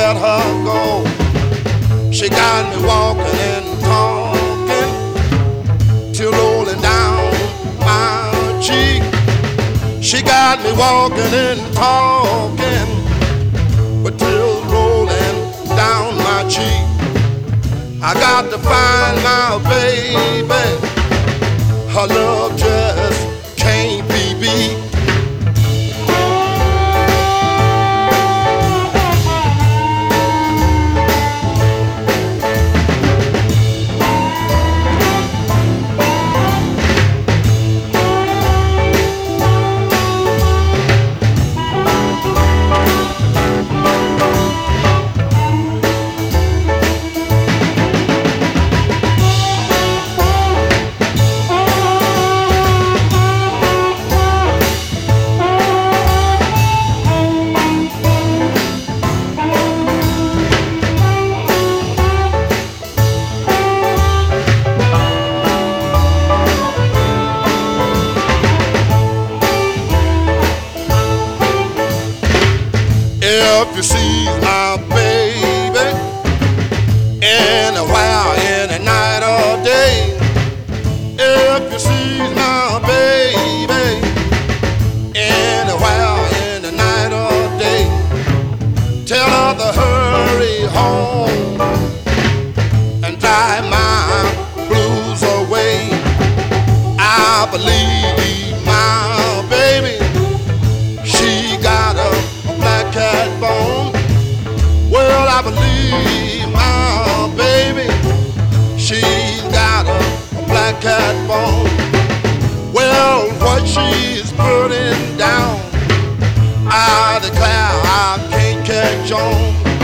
let her go. She got me walking and talking till rolling down my cheek. She got me walking and talking with tears rolling down my cheek. I got to find my baby. Her love just can't be beat. If you see my baby anywhere, any night or day, if you see my baby anywhere, any night or day, tell her to hurry home and drive my blues away. I believe my baby, she got a black cat bone. Well, I believe my baby, she's got a black cat bone. Well, what she's putting down, I declare I can't catch on.